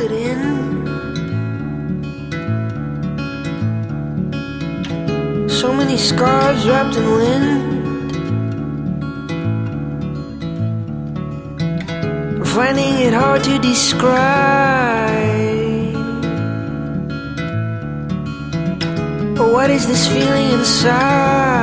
it in. So many scars wrapped in wind. I'm finding it hard to describe. But what is this feeling inside?